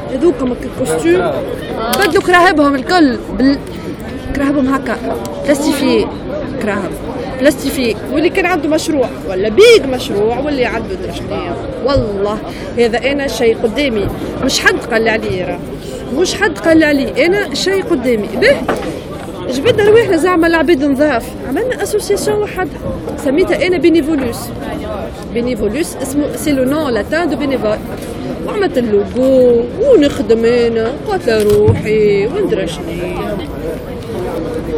هذوكم الكوستيم بدلوا كراهبهم الكل كراهبهم هكا بلاستيفي، كراهب بلاستيفي. واللي كان عنده مشروع ولا بيج مشروع واللي عنده درشنية، والله هذا انا شيء قدامي، مش حد قال عليه، راه مش حد قال عليه، انا شيء قدامي به. جبدنا رواحنا زعما العباد نظاف، عملنا اسوسياسيون وحدها سميتها انا بينيفولوس. بينيفولوس اسمه سي لو نون لاتان دو بينيفول. وعملت اللوغو ونخدم انا قلت روحي وندرشني.